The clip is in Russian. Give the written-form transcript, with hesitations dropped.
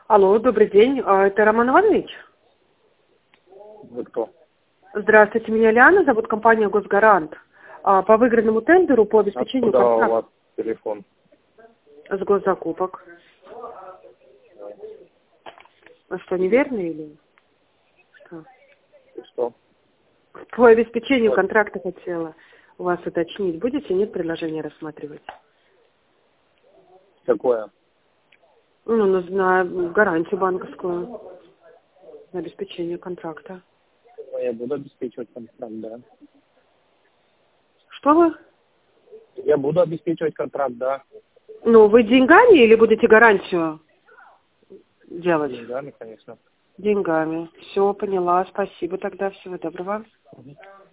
Алло, добрый день. Это Роман Иванович? Вы кто? Здравствуйте, меня Лиана, зовут компания «Госгарант». По выигранному тендеру по обеспечению Откуда у контракта вас телефон? с госзакупок. А что, неверно или что? И что? По обеспечению Вот. контракта хотела у вас уточнить. Будете, нет, предложения рассматривать? Какое? Ну, нужна гарантию банковскую на обеспечение контракта. Ну, я буду обеспечивать контракт, да. Что вы? Я буду обеспечивать контракт, да. Ну, вы деньгами или будете гарантию делать? Деньгами, конечно. Деньгами. Все, поняла. Спасибо тогда. Всего доброго.